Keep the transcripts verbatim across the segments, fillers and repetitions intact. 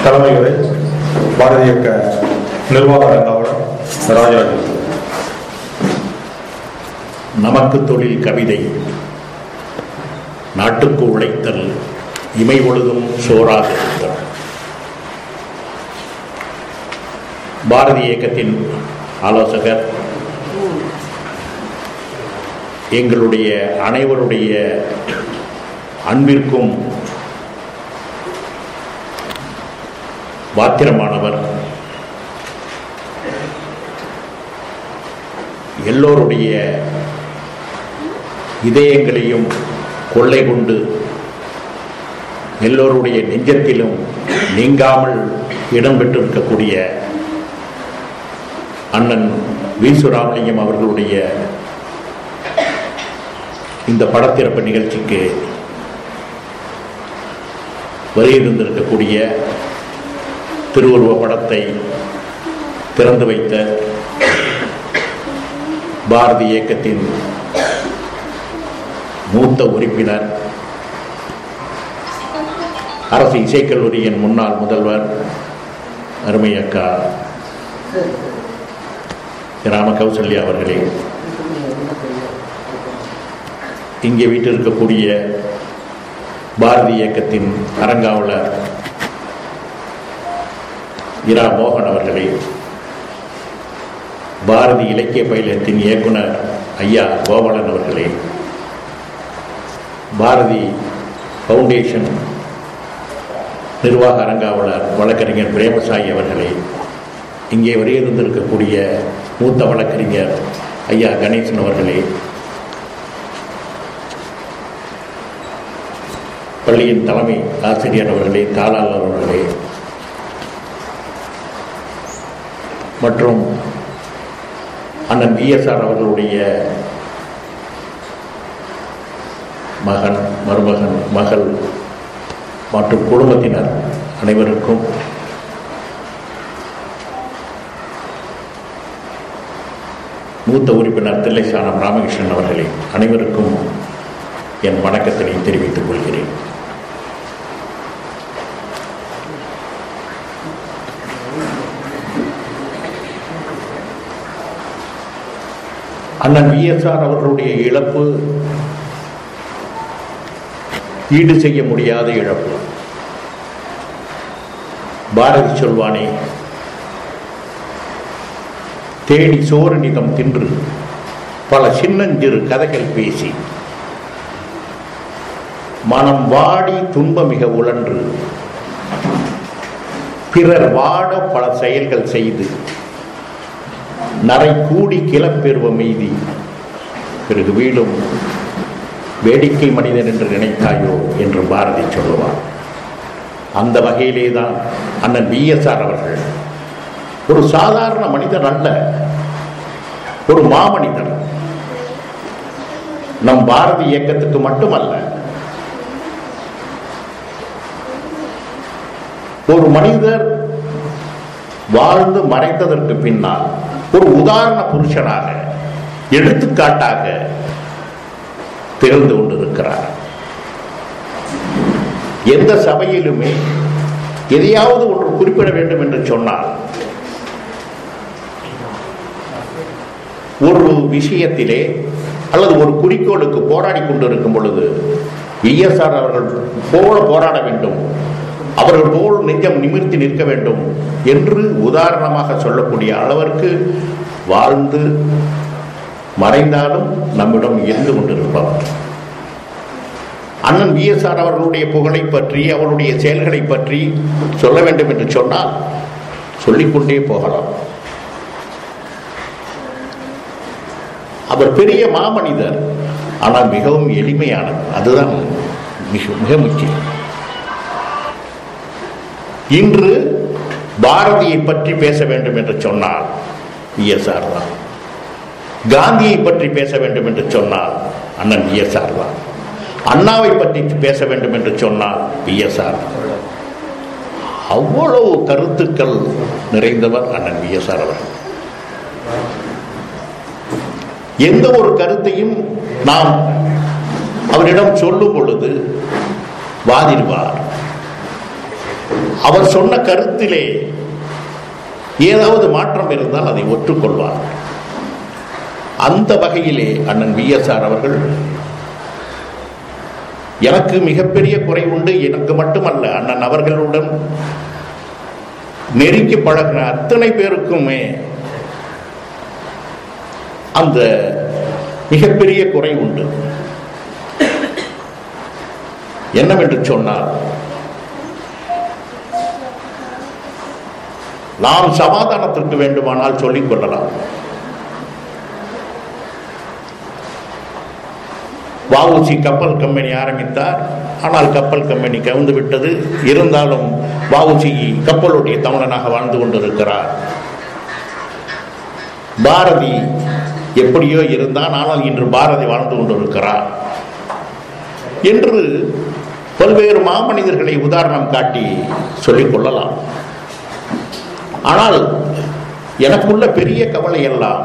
தலைமைகளை பாரதிய இயக்க நிர்வாக ரங்காவலர் ராஜராஜன். நமக்கு தொழில் கவிதை. நாட்டுக்கு உழைத்தல், இமை பொழுதும் சோறாக இருத்தல். பாரதிய இயக்கத்தின் ஆலோசகர், எங்களுடைய அனைவருடைய அன்பிற்கும் பாத்திரமானவர், எல்லோருடைய இதயங்களையும் கொள்ளை கொண்டு எல்லோருடைய நெஞ்சத்திலும் நீங்காமல் இடம்பெற்றிருக்கக்கூடிய அண்ணன் வி. ராமலிங்கம் அவர்களுடைய இந்த படத்திறப்பு நிகழ்ச்சிக்கு வருகின்றிருக்கக்கூடிய திருவுருவ படத்தை திறந்து வைத்த பாரதிய இயக்கத்தின் மூத்த உறுப்பினர், அரசு இசைக்கல்லூரியின் முன்னாள் முதல்வர் அருமை அக்கா ராம கௌசல்யா அவர்களே, இங்கே வீட்டிருக்கக்கூடிய பாரதிய இயக்கத்தின் அரங்காவலர் இரா மோகன் அவர்களே, பாரதி இலக்கிய பயிலகத்தின் இயக்குனர் ஐயா கோபாலன் அவர்களே, பாரதி ஃபவுண்டேஷன் நிர்வாக அரங்காவலர் வழக்கறிஞர் பிரேமசாயி அவர்களே, இங்கே வருகின்றிருக்கக்கூடிய மூத்த வழக்கறிஞர் ஐயா கணேசன் அவர்களே, பள்ளியின் தலைமை ஆசிரியர் அவர்களே, தாளாளர் அவர்களே மற்றும் அண்ணன் வி எஸ் ஆர் அவர்களுடைய மகன், மருமகன், மகள் மற்றும் குடும்பத்தினர் அனைவருக்கும் மூத்த உறுப்பினர் தில்லைசானம் ராமகிருஷ்ணன் அவர்களே, அனைவருக்கும் என் வணக்கத்தினை தெரிவித்துக் கொள்கிறேன். அண்ணன் வி எஸ் ஆர் அவர்களுடைய இழப்பு ஈடு செய்ய முடியாத இழப்பு. பாரதி சொல்வானே, தேடி சோறு நிதம் தின்று பல சின்னஞ்சிறு கதைகள் பேசி மனம் வாடி துன்பமிக உழன்று பிறர் வாட பல செயல்கள் செய்து நரை கூடி கிளப்பெருவ மீதி பிறகு வீழும் வேடிக்கை மனிதன் என்று நினைத்தாயோ என்று பாரதி சொல்லுவார். அந்த வகையிலே தான் அண்ணன் வி எஸ் ஆர் அவர்கள் ஒரு சாதாரண மனிதன் அல்ல, ஒரு மாமனிதன். நம் பாரதி இயக்கத்துக்கு மட்டுமல்ல, ஒரு மனிதர் வாழ்ந்து மறைத்ததற்கு பின்னால் ஒரு உதாரண புருஷனாக, எடுத்துக்காட்டாக திகழ்ந்து கொண்டிருக்கிறார். எந்த சபையிலுமே எதையாவது ஒன்று குறிப்பிட வேண்டும் என்று சொன்னால், ஒரு விஷயத்திலே அல்லது ஒரு குறிக்கோளுக்கு போராடி கொண்டிருக்கும் பொழுது வி எஸ் ஆர் அவர்கள் போல போராட வேண்டும், அவர்கள் போல் நெஞ்சம் நிமிர்த்தி நிற்க வேண்டும் என்று உதாரணமாக சொல்லக்கூடிய அளவிற்கு வாழ்ந்து மறைந்தாலும் நம்மிடம் இருந்து கொண்டிருப்பவர். அண்ணன் வி எஸ் ஆர் அவர்களுடைய புகழை பற்றி, அவருடைய செயல்களை பற்றி சொல்ல வேண்டும் என்று சொன்னால் சொல்லிக்கொண்டே போகலாம். அவர் பெரிய மாமனிதர், ஆனால் மிகவும் எளிமையானவர். அதுதான் மிக மிக முக்கியம். இன்று பாரதியை பற்றி பேச வேண்டும் என்று சொன்னால் வி எஸ் ஆர் தான். காந்தியை பற்றி பேச வேண்டும் என்று சொன்னால் அண்ணன் வி எஸ் ஆர் தான். அண்ணாவை பற்றி பேச வேண்டும் என்று சொன்னால் வி எஸ் ஆர். அவ்வளவு கருத்துக்கள் நிறைந்தவர் அண்ணன் வி எஸ் ஆர் அவர்கள். எந்த ஒரு கருத்தையும் நாம் அவரிடம் சொல்லும் பொழுது வாதிடுவார். அவர் சொன்ன கருத்திலே ஏதாவது மாற்றம் இருந்தால் அதை ஒற்றுக்கொள்வார். அந்த வகையிலே அண்ணன் வி எஸ் ஆர் அவர்கள், எனக்கு மிகப்பெரிய குறை உண்டு, எனக்கு மட்டுமல்ல, அண்ணன் அவர்களுடன் நெருங்கி பழகின அத்தனை பேருக்குமே அந்த மிகப்பெரிய குறை உண்டு. என்னவென்று சொன்னால், நாம் சமாதானத்திற்கு வேண்டுமானால் சொல்லிக் கொள்ளலாம். வஉசி கப்பல் கம்பெனி ஆரம்பித்தார். ஆனால் கப்பல் கம்பெனி கவுந்து விட்டது. இருந்தாலும் வஉசி கப்பலுடைய தமிழனாக வாழ்ந்து கொண்டிருக்கிறார். பாரதி எப்படியோ இருந்தான், ஆனால் இன்று பாரதி வாழ்ந்து கொண்டிருக்கிறார் என்று பல்வேறு மாமனிதர்களை உதாரணம் காட்டி சொல்லிக் கொள்ளலாம். ஆனால் எனக்குள்ள பெரிய கவலை எல்லாம்,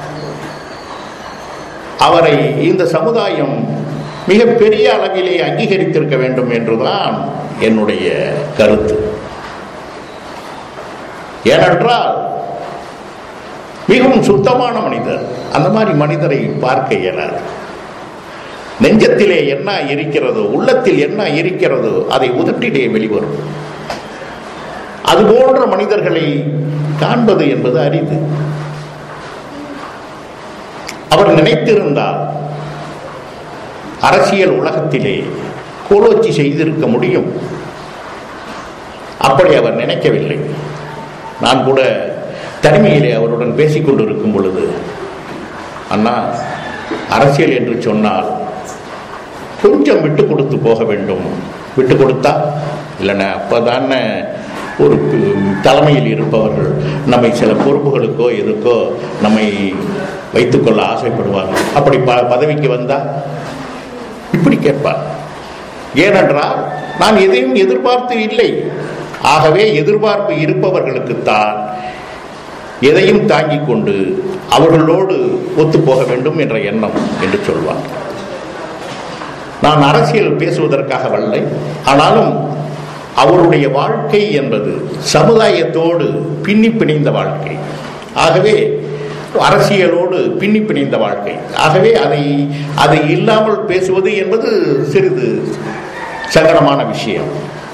அவரை இந்த சமுதாயம் மிக பெரிய அளவிலே அங்கீகரித்திருக்க வேண்டும் என்றுதான் என்னுடைய கருத்து. ஏனென்றால் மிகவும் சுத்தமான மனிதர். அந்த மாதிரி மனிதரை பார்க்க இயலாது. நெஞ்சத்திலே என்ன இருக்கிறதோ, உள்ளத்தில் என்ன இருக்கிறதோ அதை உதட்டிலே வெளிவரும். அது போன்ற மனிதர்களை காண்பது என்பது அரிது. அவர் நினைத்திருந்தால் அரசியல் உலகத்திலே கோலோச்சி செய்திருக்க முடியும். அப்படி அவர் நினைக்கவில்லை. நான் கூட தனிமையிலே அவருடன் பேசிக் கொண்டிருக்கும் பொழுது, அண்ணா, அரசியல் என்று சொன்னால் கொஞ்சம் விட்டு கொடுத்து போக வேண்டும். விட்டு கொடுத்தா இல்லைன்னா அப்போதான் ஒரு தலைமையில் இருப்பவர்கள் நம்மை சில பொறுப்புகளுக்கோ எதுக்கோ நம்மை வைத்துக்கொள்ள ஆசைப்படுவார்கள். அப்படி ப பதவிக்கு வந்தா இப்படி கேட்பார். ஏனென்றால் நான் எதையும் எதிர்பார்த்து இல்லை. ஆகவே எதிர்பார்ப்பு இருப்பவர்களுக்குத்தான் எதையும் தாங்கிக் கொண்டு அவர்களோடு ஒத்து போக வேண்டும் என்ற எண்ணம் என்று சொல்வார். நான் அரசியல் பேசுவதற்காக வரலை. ஆனாலும் அவருடைய வாழ்க்கை என்பது சமுதாயத்தோடு பின்னி பிணைந்த வாழ்க்கை. ஆகவே அரசியலோடு பின்னி பிணைந்த வாழ்க்கை. ஆகவே அதை அதை இல்லாமல் பேசுவது என்பது சிறிது சங்கடமான விஷயம்.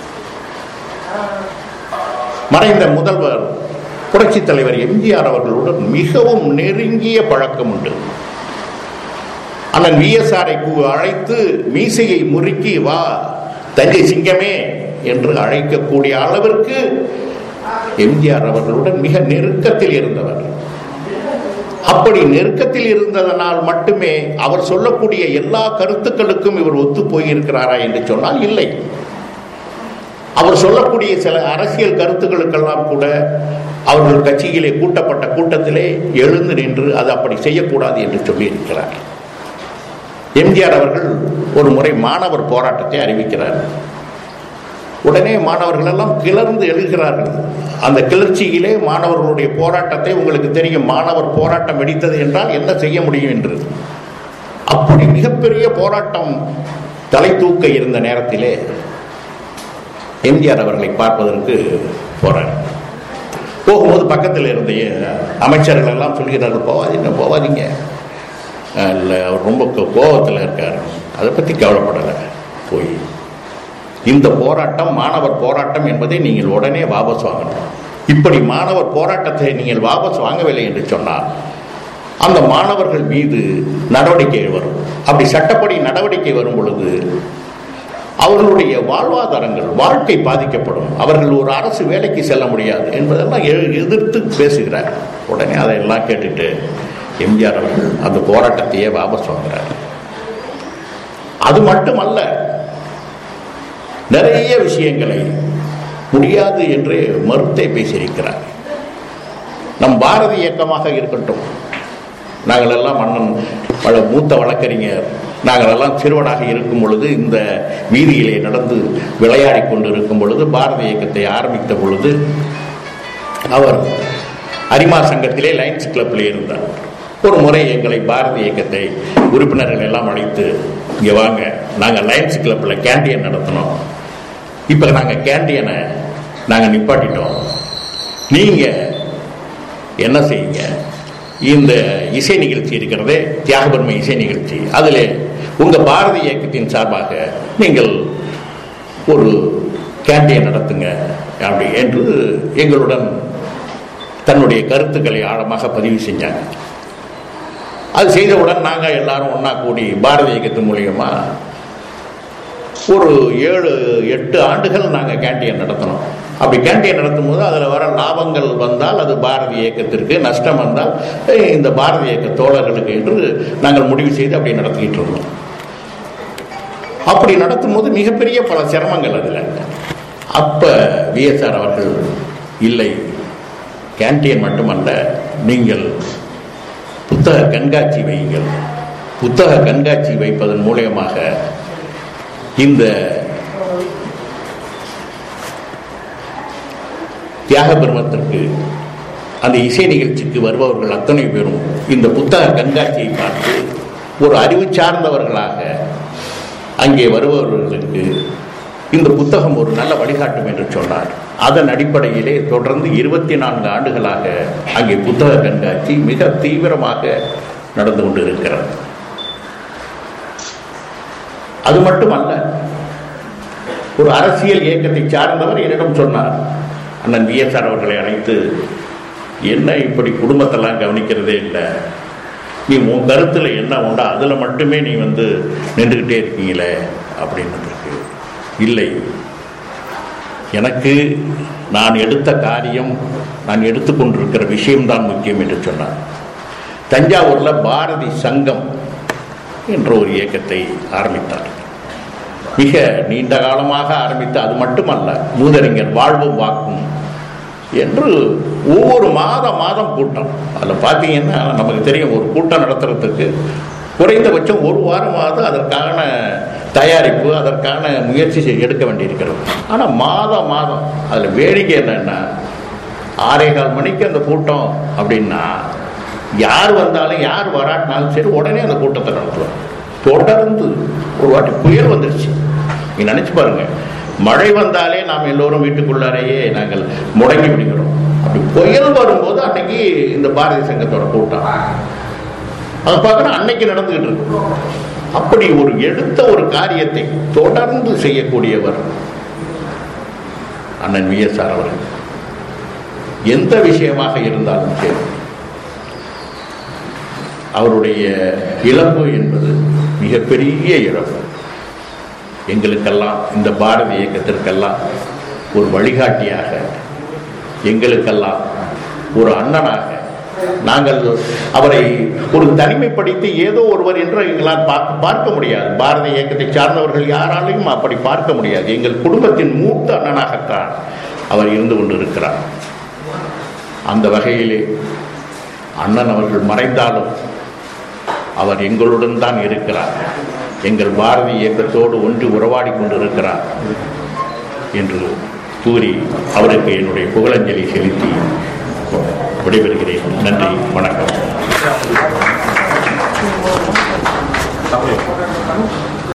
மறைந்த முதல்வர் புரட்சித் தலைவர் எம்ஜிஆர் அவர்களுடன் மிகவும் நெருங்கிய பழக்கம் உண்டு. அண்ணன் வி எஸ் ஆரை அழைத்து மீசையை முறுக்கி, வா தஞ்சை சிங்கமே என்று அழைக்கக்கூடிய அளவிற்கு எம்ஜிஆர் அவர்களுடன் மிக நெருக்கத்தில் இருந்தவர். அப்படி நெருக்கத்தில் இருந்ததனால் மட்டுமே அவர் சொல்லக்கூடிய எல்லா கருத்துக்களுக்கும் இவர் ஒத்து போயிருக்கிறாரா என்று சொன்னால் இல்லை. அவர் சொல்லக்கூடிய சில அரசியல் கருத்துக்களுக்கெல்லாம் கூட அவர்கள் கட்சியிலே கூட்டப்பட்ட கூட்டத்திலே எழுந்து நின்று அது அப்படி செய்யக்கூடாது என்று சொல்லியிருக்கிறார். எம்ஜிஆர் அவர்கள் ஒரு முறை மாணவர் போராட்டத்தை அறிவிக்கிறார். உடனே மாணவர்கள் எல்லாம் கிளர்ந்து எழுகிறார்கள். அந்த கிளர்ச்சியிலே மாணவர்களுடைய போராட்டத்தை, உங்களுக்கு தெரியும் மாணவர் போராட்டம் வெடித்தது என்றால் என்ன செய்ய முடியும் என்று, அப்படி மிகப்பெரிய போராட்டம் தலை தூக்க இருந்த நேரத்திலே எம்ஜிஆர் அவர்களை பார்ப்பதற்கு போறார். போகும்போது பக்கத்தில் இருந்த அமைச்சர்கள் எல்லாம் சொல்கிறார்கள், போவாதீங்க போவாதீங்க இல்லை, அவர் ரொம்ப கோபத்தில் இருக்கார், அதை பற்றி கவலைப்படலை. போய் இந்த போராட்டம் மாணவர் போராட்டம் என்பதை நீங்கள் உடனே வாபஸ் வாங்கணும். இப்படி மாணவர் போராட்டத்தை நீங்கள் வாபஸ் வாங்கவில்லை என்று சொன்னால் அந்த மாணவர்கள் மீது நடவடிக்கை வரும். அப்படி சட்டப்படி நடவடிக்கை வரும் பொழுது அவர்களுடைய வாழ்வாதாரங்கள், வாழ்க்கை பாதிக்கப்படும். அவர்கள் ஒரு அரசு வேலைக்கு செல்ல முடியாது என்பதெல்லாம் எதிர்த்து பேசுகிறார். உடனே அதையெல்லாம் கேட்டுட்டு எம்ஜிஆர் அவர்கள் அந்த போராட்டத்தையே வாபஸ் வாங்குகிறார். அது மட்டுமல்ல, நிறைய விஷயங்களை முடியாது என்று மறுத்தே பேசியிருக்கிறார். நம் பாரதி இயக்கமாக இருக்கட்டும், நாங்கள் எல்லாம் அண்ணன் மூத்த வழக்கறிஞர், நாங்கள் எல்லாம் சிறுவனாக இருக்கும் பொழுது இந்த வீதியிலே நடந்து விளையாடி கொண்டு இருக்கும் பொழுது, பாரதி இயக்கத்தை ஆரம்பித்த பொழுது அவர் அரிமா சங்கத்திலே லைன்ஸ் கிளப்பிலே இருந்தார். ஒரு முறை எங்களை பாரதி இயக்கத்தை உறுப்பினர்கள் எல்லாம் அழைத்து, இங்கே வாங்க, நாங்கள் லைன்ஸ் கிளப்பில் கேண்டீன் நடத்தினோம், இப்போ நாங்கள் கேண்டீனை நாங்கள் நிப்பாட்டிட்டோம், நீங்கள் என்ன செய்யுங்க, இந்த இசை நிகழ்ச்சி இருக்கிறதே தியாகபெருமை இசை நிகழ்ச்சி, அதில் உங்கள் பாரதி இயக்கத்தின் சார்பாக நீங்கள் ஒரு கேண்டீன் நடத்துங்க அப்படி என்று எங்களுடன் தன்னுடைய கருத்துக்களை ஆழமாக பதிவு செஞ்சாங்க. அது செய்தவுடன் நாங்கள் எல்லாரும் ஒன்றா கூடி பாரதி இயக்கத்தின் மூலியமா ஒரு ஏழு எட்டு ஆண்டுகள் நாங்கள் கேண்டீன் நடத்தினோம். அப்படி கேண்டீன் நடத்தும் போது அதில் வர லாபங்கள் வந்தால் அது பாரதி இயக்கத்திற்கு, நஷ்டம் வந்தால் இந்த பாரதி இயக்க தோழர்களுக்கு என்று நாங்கள் முடிவு செய்து அப்படி நடத்திக்கிட்டு இருந்தோம். அப்படி நடத்தும் போது மிகப்பெரிய பல சிரமங்கள் அதில். அப்போ விஎஸ்ஆர் அவர்கள், இல்லை கேண்டீன் மட்டுமல்ல, நீங்கள் புத்தக கண்காட்சி வையுங்கள், புத்தக கண்காட்சி வைப்பதன் மூலமாக இந்த தியாக பெருமத்திற்கு அந்த இசை நிகழ்ச்சிக்கு வருபவர்கள் அத்தனை பேரும் இந்த புத்தக கண்காட்சியை பார்த்து ஒரு அறிவு சார்ந்தவர்களாக அங்கே வருபவர்களுக்கு இந்த புத்தகம் ஒரு நல்ல வழிகாட்டும் என்று சொன்னார். அதன் அடிப்படையிலே தொடர்ந்து இருபத்தி நான்கு ஆண்டுகளாக அங்கே புத்தக கண்காட்சி மிக தீவிரமாக நடந்து கொண்டிருக்கிறது. அது மட்டுமல்ல, ஒரு அரசியல் இயக்கத்தை சார்ந்தவர் என்னிடம் சொன்னார், அண்ணன் விஎஸ்ஆர் அவர்களை அழைத்து, என்ன இப்படி குடும்பத்தெல்லாம் கவனிக்கிறதே இல்லை, நீ உன் கருத்தில் என்ன உண்டா அதில் மட்டுமே நீ வந்து நின்றுக்கிட்டே இருக்கீங்களே அப்படின்றதுக்கு. இல்லை, எனக்கு நான் எடுத்த காரியம், நான் எடுத்துக்கொண்டிருக்கிற விஷயம்தான் முக்கியம் என்று சொன்னார். தஞ்சாவூரில் பாரதி சங்கம் என்ற ஒரு இயக்கத்தை ஆரம்பித்தார். மிக நீண்ட காலமாக ஆரம்பித்து, அது மட்டுமல்ல, மூதறிஞர் வாழ்வும் வாக்கும் என்று ஒவ்வொரு மாத மாதம் கூட்டம். அதில் பார்த்தீங்கன்னா நமக்கு தெரியும், ஒரு கூட்டம் நடத்துறதுக்கு குறைந்தபட்சம் ஒரு வாரமாவது அதற்கான தயாரிப்பு, அதற்கான முயற்சி எடுக்க வேண்டியிருக்கிறது. ஆனால் மாதம் மாதம் அதில் வேடிக்கை என்னன்னா, ஆறேகால் மணிக்கு அந்த கூட்டம் அப்படின்னா யார் வந்தாலும் யார் வராட்டினாலும் சரி உடனே அந்த கூட்டத்தை நடத்துவோம். தொடர்ந்து ஒரு வாட்டி புயல் வந்துருச்சு, நீ நினைச்சு பாருங்க, மழை வந்தாலே நாம் எல்லோரும் வீட்டுக்குள்ளாரையே நாங்கள் முடங்கி விடுகிறோம். அப்படி புயல் வரும்போது அன்னைக்கு இந்த பாரதிய சங்கத்தோட கூட்டம் அதை பார்க்கணும், அன்னைக்கு நடந்துகிட்டு இருக்கு. அப்படி ஒரு எடுத்த ஒரு காரியத்தை தொடர்ந்து செய்யக்கூடியவர் அண்ணன் விஎஸ்ஆர் அவர்கள். எந்த விஷயமாக இருந்தாலும் சரி, அவருடைய இழப்பு என்பது மிகப்பெரிய இழப்பு. எங்களுக்கெல்லாம், இந்த பாரதி இயக்கத்திற்கெல்லாம் ஒரு வழிகாட்டியாக, எங்களுக்கெல்லாம் ஒரு அண்ணனாக, நாங்கள் அவரை ஒரு தனிமைப்படுத்தி ஏதோ ஒருவர் என்று எங்களால் பார்க்க பார்க்க முடியாது. பாரதி இயக்கத்தை சார்ந்தவர்கள் யாராலையும் அப்படி பார்க்க முடியாது. எங்கள் குடும்பத்தின் மூத்த அண்ணனாகத்தான் அவர் இருந்து கொண்டிருக்கிறார். அந்த வகையிலே அண்ணன் அவர்கள் மறைந்தாலும் அவர் எங்களுடன் தான் இருக்கிறார், எங்கள் பாரதி இயக்கத்தோடு ஒன்று உறவாடி கொண்டிருக்கிறார் என்று கூறி அவருக்கு என்னுடைய புகழஞ்சலி செலுத்தி விடைபெறுகிறேன். நன்றி, வணக்கம்.